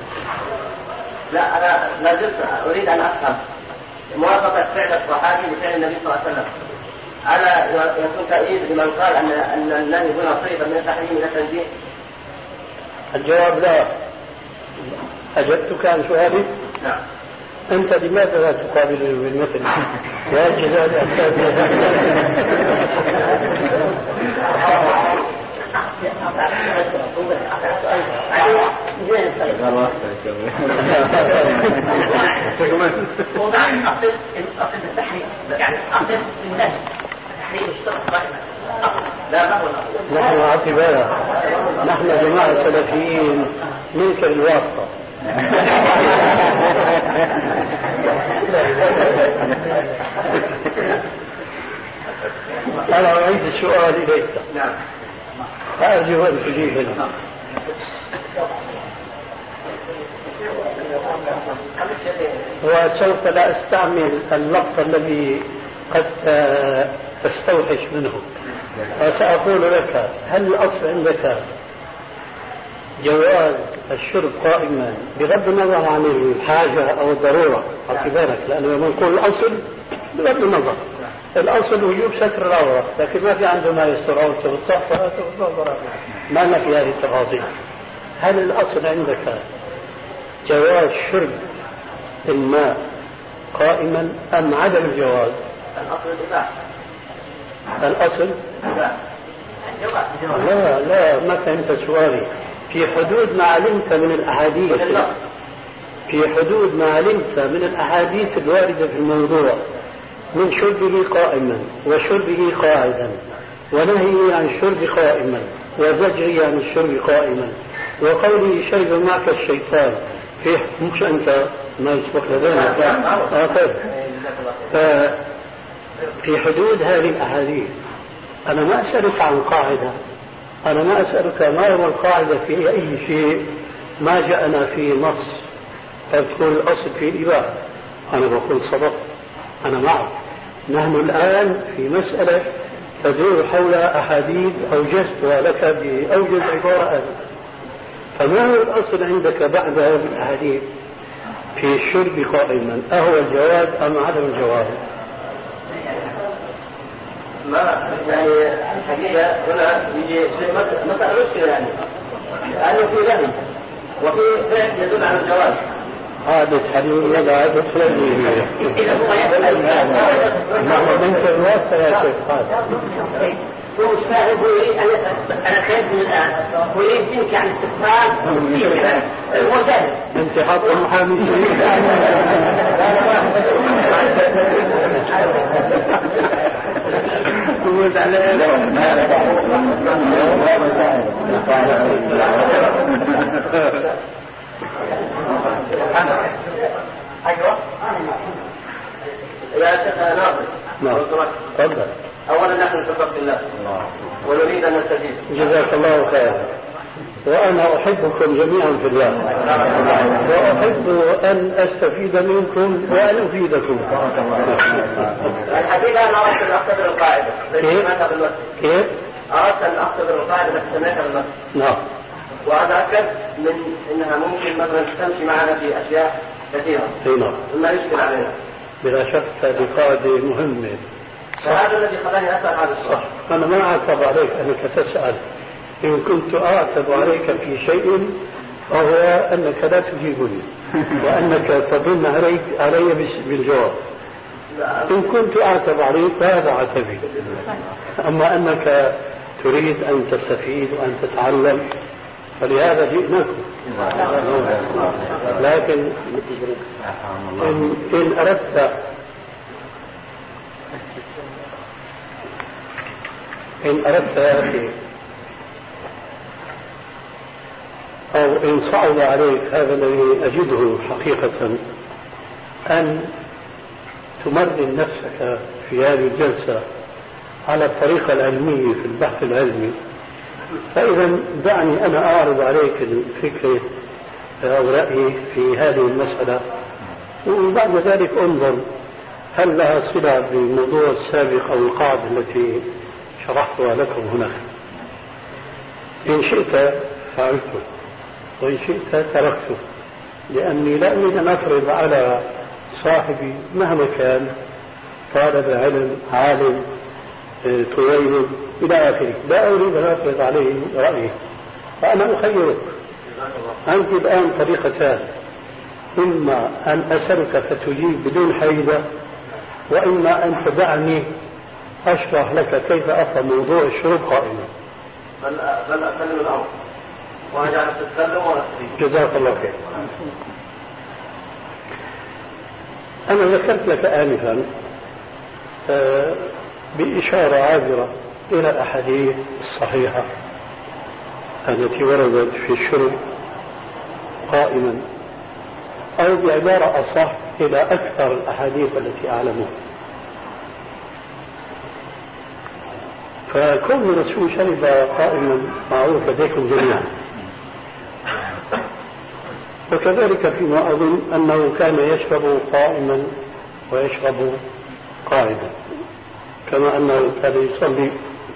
لا أنا لا زلت أريد أن أفهم موافقة فعل الصحابي لفعل النبي صلى الله عليه وسلم. ألا يكون تأييد لمن قال أن أن النهي هنا صرف من التحريم إلى التنزيه؟ الجواب لا. أجبتك عن سؤالي؟ نعم. أنت لماذا لا تقابلني بالمثل؟ يا جزال أحسن. نحن اعتبارا نحن جماعة سلفيين ننكر الواسطة. أنا أعيد السؤال إليك. نعم. أرجو أن تجيبني. وسوف لا أستعمل اللفظ الذي قد تستوحش منه، وسأقول لك هل الأصل عندك جواز الشرب قائما بغض النظر عن الحاجة أو الضرورة؟ اعتبارك لأنه لما نقول الأصل بغض النظر، الأصل وجوب ستر العورة، لكن ما في عنده ما يستر عورته والصحة ما لنا في هذه التفاصيل. هل الأصل عندك جواز شرب الماء قائما أم عدم الجواز؟ الأصل الإباحة. الأصل؟ لا لا ما فهمت سؤالي. في حدود ما علمت من الأحاديث، في حدود ما علمت من الأحاديث الواردة في الموضوع من شربه قائما وشربه قاعدا ونهيه عن الشرب قائما وزجره عن الشرب قائما وقوله شرب معك الشيطان في مش أنت ما يسبق لدينا آخر. في حدود هذه الأحاديث أنا ما أسألك عن قاعدة، أنا ما أسألك ما هو القاعدة في أي شيء ما جاءنا في نص فتكون الأصل في الإباحة. أنا بقول صدق أنا معك. نحن الآن في مسألة تدور حول أحاديث أوجزتها لك بأوجز عبارة. فما هو الأصل عندك بعد هذه الأحاديث في الشرب قائما؟ أهو الجواز أم عدم الجواز؟ ما يعني الحقيقة هنا يجي مسألة مشكلة يعني لأنه في نهي وفي فعل يدل على الجواز. هذا الحديث يضع بفلسفة نحن بنت الواسطة يا شيخ هذا هو مش فاهم. هو يريد أن أنا خايف من الآن. هو يريد منك عن استفهام هو جاهل. أنت حاط المحامي شريك. قوت عليه. أيوة. يا شيخ ناصر. نعم. تفضل. أولا نحن نتقبل الله ونريد أن نستفيد. جزاك الله خيرا. وأنا أحبكم جميعا في الله وأحب أن أستفيد منكم وأن أفيدكم. الحقيقة أنا أردت أن أختبر القاعدة. كيف؟ كيف؟ أردت أن أختبر القاعدة التي سمعتها بالنص. نعم. وأتأكد من أنها ممكن مثلا تمشي معنا في أشياء كثيرة. نعم. ما يشكل علينا. بلا شك هذه قاعدة مهمة. وهذا الذي خلاني أسأل هذا السؤال. أنا ما أعتب عليك أنك تسأل. إن كنت أعتب عليك في شيء فهو أنك لا تجيبني وأنك تظن عليك علي بالجواب. إن كنت أعتب عليك فهذا عتبي. أما أنك تريد أن تستفيد وأن تتعلم فلهذا جئناكم. لكن إن, إن أردت إن أردت يا أخي أو إن صعب عليك هذا الذي أجده حقيقة أن تمرن نفسك في هذه الجلسة على الطريقة العلمية في البحث العلمي، فإذا دعني أنا أعرض عليك الفكرة أو رأيي في هذه المسألة، وبعد ذلك انظر هل لها صلة بالموضوع السابق أو القاعدة التي شرحتها لكم هنا. إن شئت فعلته وإن شئت تركته، لأني لا أريد أن أفرض على صاحبي مهما كان طالب علم عالم طويل إلى آخره، لا أريد أن أفرض عليه رأيي، فأنا أخيرك. عندي الآن طريقتان، إما أن أسألك فتجيب بدون حيلة، وإما أن تدعني أشرح لك كيف أفهم موضوع الشرب قائما. بل بل أسلم الأمر وأجعل تتكلم وأستفيد. جزاك الله خير. أنا ذكرت لك آنفا آه بإشارة عابرة إلى الأحاديث الصحيحة التي وردت في الشرب قائما، أو بعبارة أصح إلى أكثر الأحاديث التي أعلمها. فكون الرسول شرب قائما معروف لديكم جميعا، وكذلك فيما أظن أنه كان يشرب قائما ويشرب قاعدا، كما أنه كان يصلي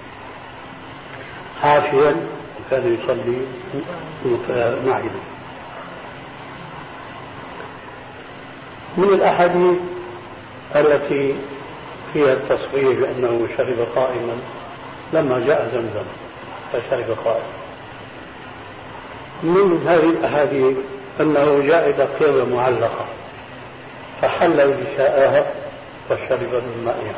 حافيا وكان يصلي معيدا. من الأحاديث التي فيها التصريح بأنه شرب قائما لما جاء زمزم فشرب قائما. من هذه الأحاديث أنه جاء إلى قيامة معلقة فحل بشاءها وشرب من مائها.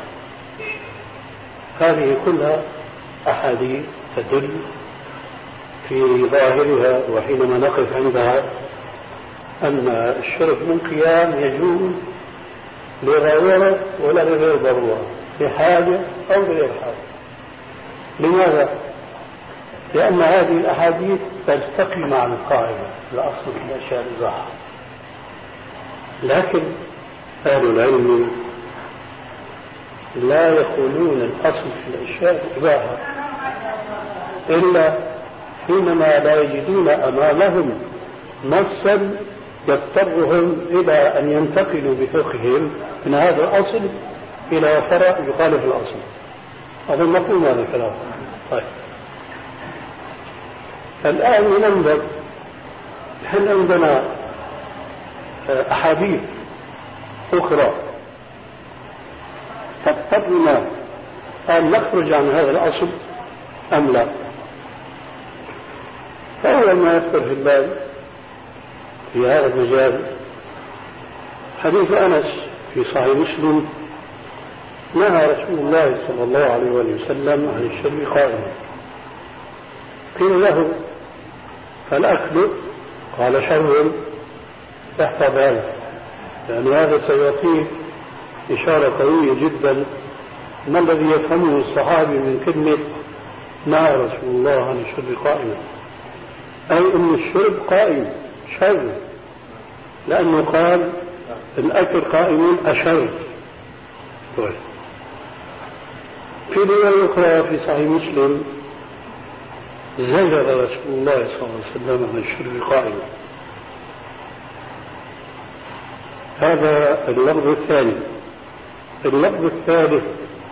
هذه كلها أحاديث تدل في ظاهرها وحينما نقف عندها أن الشرب من قيام يجوز لضرورة ولا لغير ضرورة، لحاجة أو لغير حاجة. لماذا؟ لأن هذه الأحاديث تلتقي مع القاعدة الأصل في الأشياء الإباحة، لكن أهل العلم لا يقولون الأصل في الأشياء الإباحة إلا حينما لا يجدون أمامهم نصا يضطرهم إلى أن ينتقلوا بفقههم من هذا الأصل إلى فرع يخالف الأصل. هذا مفهوم هذا الكلام. طيب الآن ننظر، هل عندنا أحاديث أخرى تضطرنا أن نخرج عن هذا الأصل أم لا؟ فأول ما يذكر في الباب في هذا المجال حديث أنس في صحيح مسلم: نهى رسول الله صلى الله عليه وسلم عن الشرب قائما. قيل له: فالأكل؟ قال: شرب. احفظ هذا، لأن هذا سيعطيه إشارة قوية جدا ما الذي يفهمه الصحابي من كلمة نهى رسول الله عن الشرب قائما، أي أن الشرب قائم شر، لأنه قال الأكل قائم أشر. في رواية أخرى في صحيح مسلم: زجر رسول الله صلى الله عليه وسلم عن الشرب قائما. هذا اللفظ الثاني. اللفظ الثالث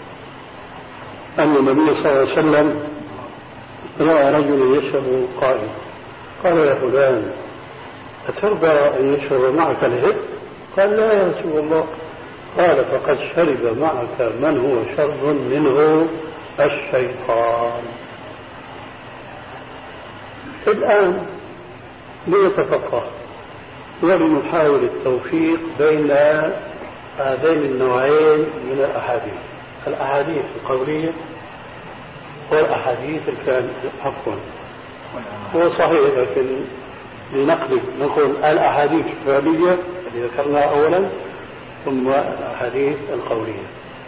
أن النبي صلى الله عليه وسلم رأى رجلا يشرب قائما، قال: يا فلان أترضى أن يشرب معك الهب؟ قال: لا يا رسول الله. قال: فقد شرب معك من هو شر منه، الشيطان. الآن لنتفقه ولنحاول التوفيق بين هذين النوعين من الأحاديث، الأحاديث القولية والأحاديث الفعلية. عفوا، هو صحيح، لكن لنقلب نقول الأحاديث الفعلية التي ذكرناها أولا ثم الأحاديث القولية.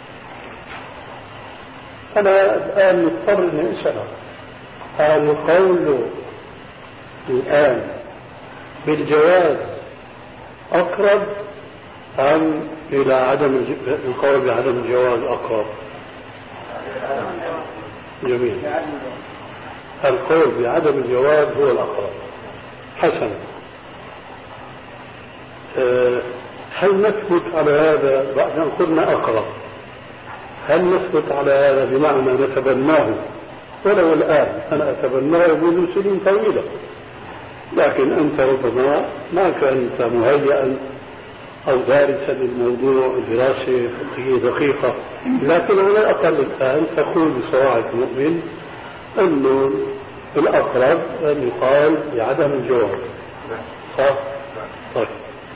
أنا الآن مضطر أن أسأل: هل القول الآن بالجواز أقرب أم إلى عدم القول بعدم الجواز أقرب؟ جميل. القول بعدم الجواز هو الأقرب. حسنا، أه هل نثبت على هذا بعد أن قلنا أقرب؟ هل نثبت على هذا بمعنى نتبناه؟ ولو الآن أنا أتبناه منذ سنين طويلة، لكن أنت ربما ما كنت مهيئا أو دارسا للموضوع دراسة فقهية دقيقة، لكن على الأقل الآن تقول بصراحة مؤمن أنه الأقرب أن يقال بعدم الجواز. صح؟ طيب،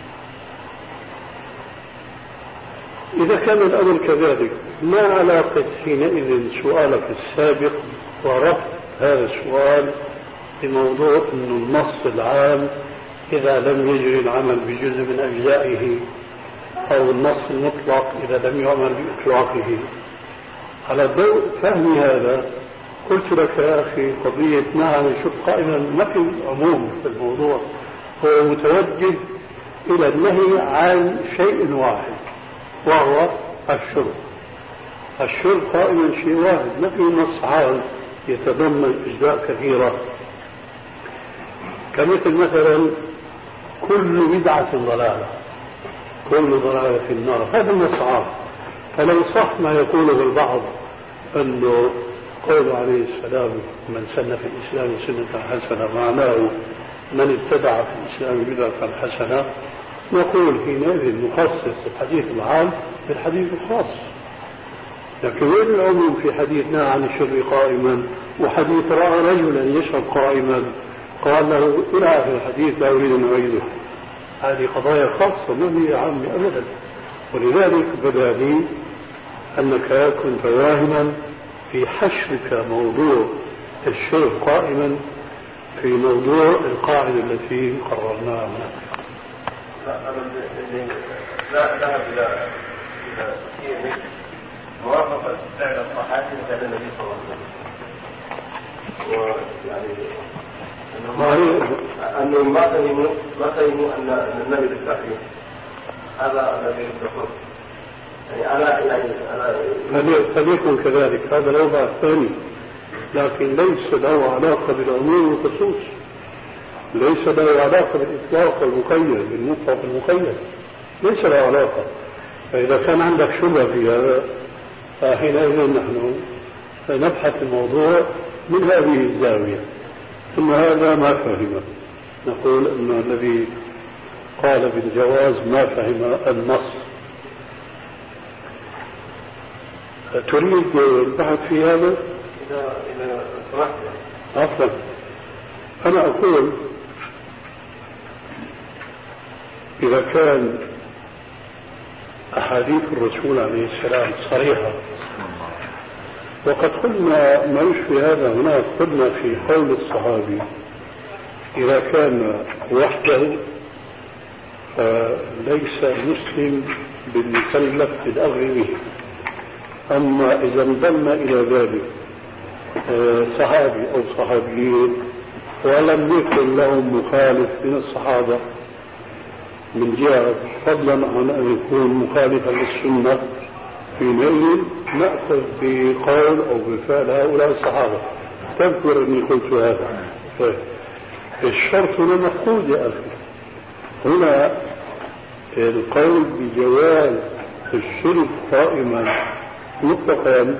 إذا كان الأمر كذلك، ما علاقة حينئذ سؤالك السابق وربط هذا السؤال بموضوع أن النص العام إذا لم يجري العمل بجزء من أجزائه، أو النص المطلق إذا لم يعمل بإطلاقه؟ على ضوء فهم هذا قلت لك يا أخي قضية نعم الشرب قائما ما في عموم في الموضوع، هو متوجه إلى النهي عن شيء واحد وهو الشرب. الشرب قائما شيء واحد، ما في نص عام يتضمن أجزاء كثيرة، كمثل مثلا كل بدعة ضلالة، كل ضلالة في النار، هذا النص عام. فلو صح ما يقوله البعض أنه قول عليه السلام من سن في الإسلام سنة حسنة معناه من ابتدع في الإسلام بدعة حسنة، نقول حينئذ نخصص الحديث العام بالحديث الخاص. لكن وين العموم في حديثنا عن الشرب قائما وحديث رأى رجلا يشرب قائما قال له إلى آخر الحديث لا أريد أن أعيده؟ هذه قضايا خاصة ما هي عامة أبدا. ولذلك بدا لي أنك كنت واهما في حشرك موضوع الشرب قائما في موضوع القاعدة التي قررناها هناك. لا ذهب إلى إلى موافقة فعل الصحابي لفعل النبي صلى الله عليه وسلم، ويعني أنهم ما فهموا ما فهموا أن النبي بالتأكيد هذا الذي يقول. يعني أنا يعني أنا فليكن كذلك، هذا الوضع الثاني، لكن ليس له علاقة بالعموم والخصوص. ليس له علاقة بالإطلاق المقيد بالمطلق المقيد، ليس له علاقة. فإذا كان عندك شبهة في هذا فحينئذ نحن نبحث الموضوع من هذه الزاوية. ثم هذا ما فهم، نقول أن الذي قال بالجواز ما فهم النص. تريد البحث في هذا؟ إذا إذا سمحت. عفوا، أنا أقول إذا كان أحاديث الرسول عليه السلام صريحة، وقد قلنا ما يشبه هذا هناك، قلنا في قول الصحابي إذا كان وحده فليس المسلم بالمكلف بالأخذ به، أما إذا انضم إلى ذلك صحابي أو صحابيين ولم يكن لهم مخالف من الصحابة من جهة فضلا عن أن يكون مخالفا للسنة، حينئذ نأخذ بقول أو بفعل هؤلاء الصحابة. تذكر أني قلت هذا. الشرط هنا مفقود يا أخي. هنا القول بجواز الشرك قائما مطلقا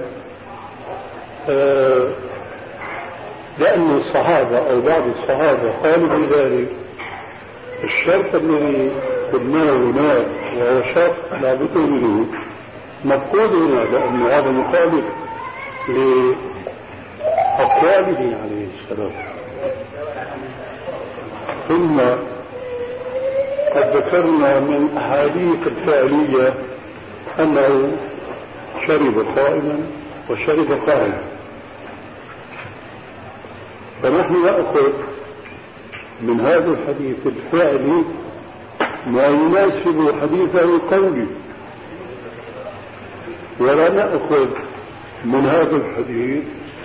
آه لأن الصحابة أو بعض الصحابة قالوا بذلك. الشرط الذي قلناه هناك وهو شرط لا بد منه مفقود هنا، لأن هذا مخالف لأقواله عليه السلام. ثم قد ذكرنا من أحاديث الفعلية أنه شرب قائما وشرب قائما، فنحن نأخذ من هذا الحديث الفعلي ما يناسب حديثه القولي، ولا نأخذ من هذا الحديث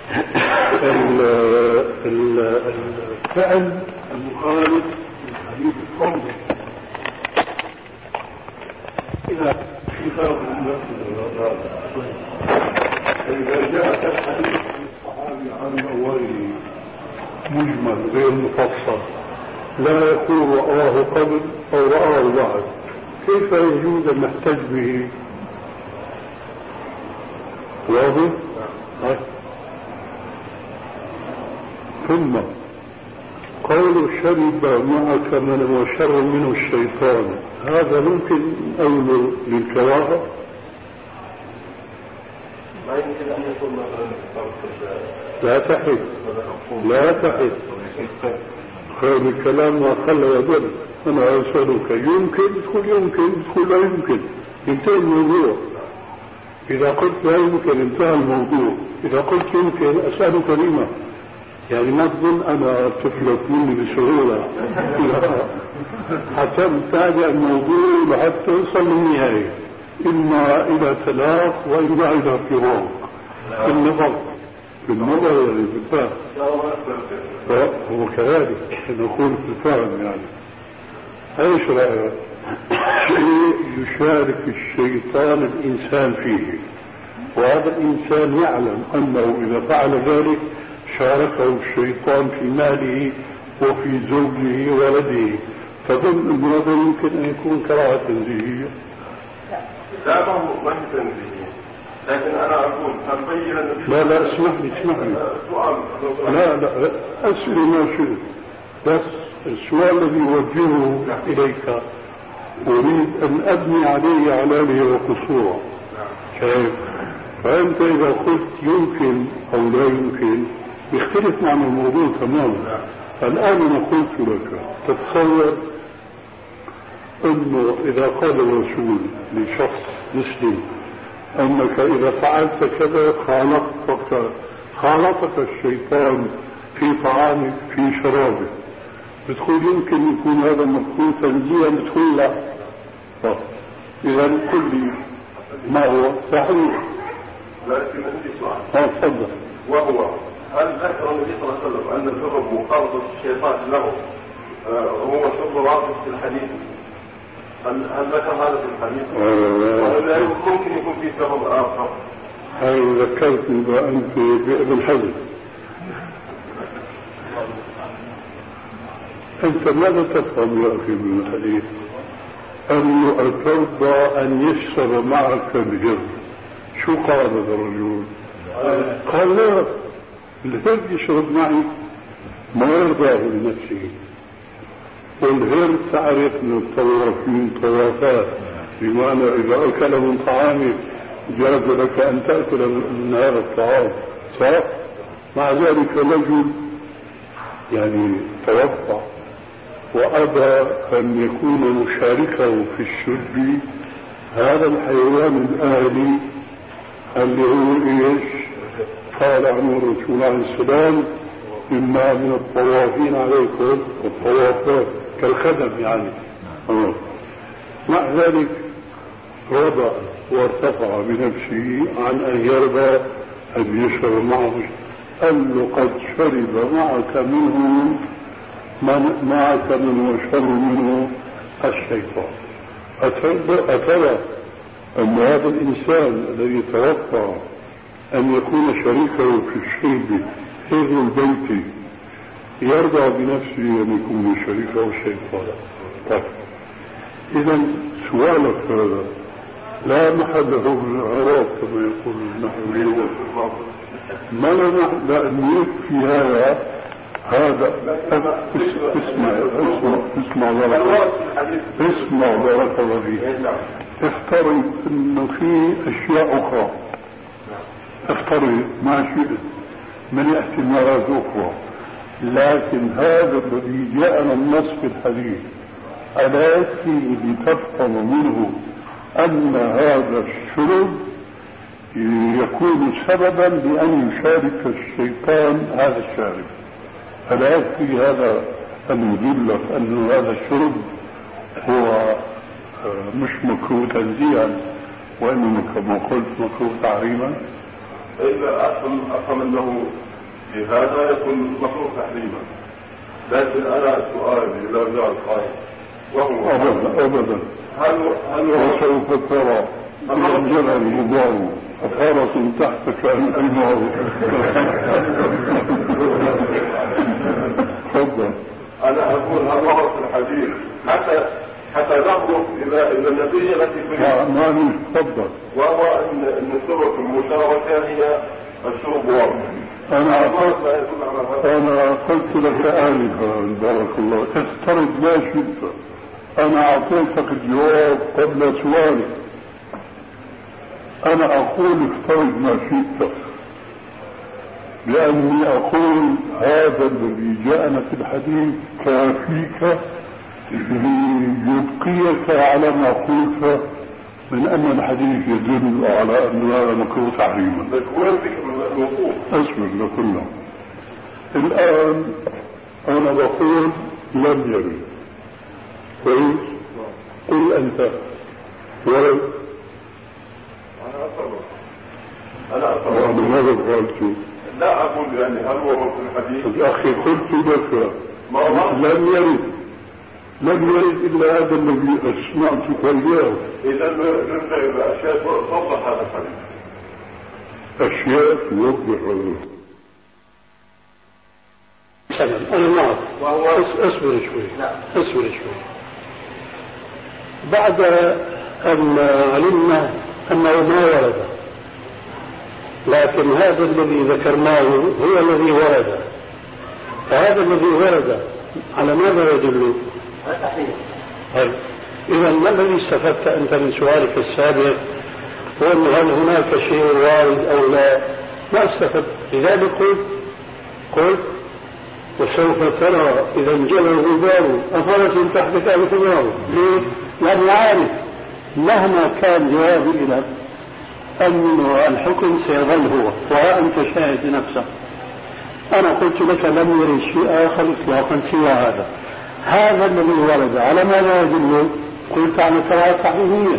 الفعل المخالف للحديث القولي. إذا إذا جاء الحديث الصحابي عن أوله مجمل غير مفصل لا يكون رآه قبل أو رآه بعد، كيف يجوز أن نحتج به؟ واضح؟ ثم قول شرب معك من هو شر منه الشيطان، هذا ممكن أمر للكراهة؟ ما يمكن أن يكون مثلا لا تحد لا تحد خير الكلام ما خلى يدل. أنا أسألك يمكن تقول يمكن تقول لا يمكن، انتهى الموضوع. إذا قلت لا يمكن انتهى الموضوع، إذا قلت يمكن أسألك لما، يعني ما تظن أنا تفلت مني بسهولة حتى نتابع الموضوع لحتى توصل للنهاية، إما إلى تلاف وإما إلى فراق في النظر في النظر يعني في الفهم. فهو كذلك نقول في الفهم. يعني ايش رأيك؟ شيء يشارك الشيطان الإنسان فيه، وهذا الإنسان يعلم أنه إذا فعل ذلك شاركه الشيطان في ماله وفي زوجه وولده، فظن أن هذا يمكن أن يكون كراهة تنزيهية. لا ما هي تنزيهية، لكن أنا أقول أبين. لا لا اسمح لي اسمح لي سؤال. لا لا أسأل ما شئت، بس السؤال الذي أوجهه إليك أريد أن أبني عليه علانية وقصورا. كيف؟ فأنت إذا قلت يمكن أو لا يمكن يختلف معنى الموضوع تماما. الآن أنا قلت لك تتصور أنه إذا قال الرسول لشخص مسلم أنك إذا فعلت كذا خالطتك خالطك الشيطان في طعامك في شرابك، بتقول يمكن يكون هذا مفهوم تنزيها؟ بتقول لا. طب إذا قل لي ما هو صحيح. لكن عندي سؤال. تفضل. وهو هل ذكر النبي صلى الله عليه وسلم أن الشرب مخالطة الشيطان له هو شرب واضح في الحديث؟ هل هل ذكر هذا في الحديث؟ ولا ممكن يكون في سبب آخر؟ هاي ذكرتني بأنت بابن حزم. أنت ماذا تفهم يا أخي من الحديث؟ أنه أترضى أن يشرب معك الهر. شو قال هذا الرجل؟ قال لا، الهر يشرب معي ما يرضاه لنفسه، والهر تعرف من الطوافين طوافات، بمعنى إذا أكل من طعامك جاز لك أن تأكل من هذا الطعام، صح؟ مع ذلك رجل يعني توقع وأبى أن يكون مشاركه في الشرب هذا الحيوان الآلي اللي هو إيش؟ قال عنه الرسول عليه السلام: إما من الطوافين عليكم، والطوافات كالخدم يعني. أوه. مع ذلك رضى وارتفع بنفسه عن أن يرضى أن يشرب معه. قال له: قد شرب معك منه من معك من وشر منه الشيطان. أترى أن هذا الإنسان الذي يتوقع أن يكون شريكه في الشرب حفظ البيت يرضى بنفسه أن يكون شريكه الشيطان؟ طيب، إذا سؤالك هذا لا محل له من الإعراب كما يقول النحويون. ما لا يكفي هذا هذا اسمع اسمع اسمع بارك اسمع بارك الله فيك. افترض انه في اشياء اخرى، افترض ما شئت من احتمالات اخرى، لكن هذا الذي جاءنا النص في الحديث ألا يكفي لتفهم منه أن هذا الشرب يكون سببا لأن يشارك الشيطان هذا الشارب؟ ألا يكفي هذا أن يدلك أن هذا الشرب هو مش مكروه تنزيها وإنما كما قلت مكروه تعريما؟ إذا أفهم أنه في هذا يكون مكروه تحريما، لكن أنا سؤالي لا زال قائم وهو أبدا أبدا هل هل وسوف ترى ينجل الغبار فرس تحتك عن الماء. تفضل. أنا أقول هل ورد في الحديث حتى حتى ننظر إلى إلى النتيجة التي فيها. ما تفضل. وهو أن أن سبب المشاركة هي الشرب واضح. أنا قلت أنا قلت لك آنفا بارك الله افترض ما شئت. أنا أعطيتك الجواب قبل سؤالك. أنا أقول افترض ما شئت، لأني أقول هذا الذي جاءنا في الحديث كافيك ليبقيك على ما قلت من أن الحديث يدل على أن هذا مكروه تحريما. أصبر لكله. الآن أنا بقول لم يرد. كويس؟ قل أنت ورد. أنا أصبر. أنا أصبر. وأنا ماذا قلت؟ لا أقول يعني هل هو في الحديث؟ يا أخي قلت لك لم يرد. لم يرد إلا هذا الذي أسمعتك إياه. إذا نرجع إلى أشياء توضح هذا الحديث. أشياء توضح هذا. أنا معك. أصبر شوي. أصبر شوي. بعد أن علمنا أنه ما ورد، لكن هذا الذي ذكرناه هو الذي ورد. فهذا الذي ورد على ماذا يدل؟ إذا ما الذي استفدت أنت من سؤالك السابق هو أن هل هناك شيء وارد أو لا؟ ما استفدت. لذلك قلت قلت وسوف ترى إذا انجلى الغبار أفرس تحتك الغبار. ليه؟ لأني عارف مهما كان جوابي إلى أن الحكم سيظل هو، وأنت شاهد نفسك. أنا قلت لك لم يرد شيء آخر إطلاقا سوى هذا. هذا الذي ورد على ماذا يدل؟ قلت عن القراءة التحريمية.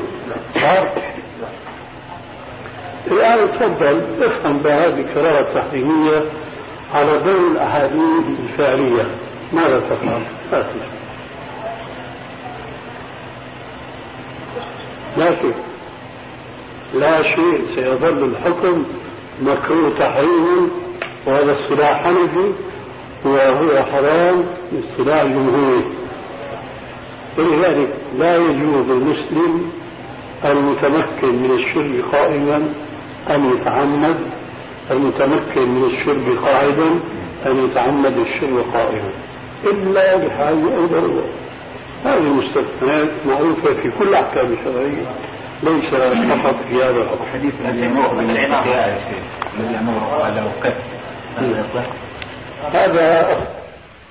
الآن تفضل افهم بهذه القراءة التحريمية على ضوء الأحاديث الفعلية. ماذا تفهم؟ لكن لا شيء سيظل الحكم مكروه تحريم، وهذا الصلاح حنفي، وهو حرام باصطلاح الجمهور. ولذلك لا يجوز المسلم المتمكن من الشرب قائما أن يتعمد، المتمكن من الشرب قاعدا أن يتعمد الشرب قائما إلا بحاجة أو ضرورة. هذه المستثنات معروفة في كل أحكام الشرعية، ليس فقط في هذا الحكم. حديث الذي يأمر بالعناية الذي يأمر على وقت هذا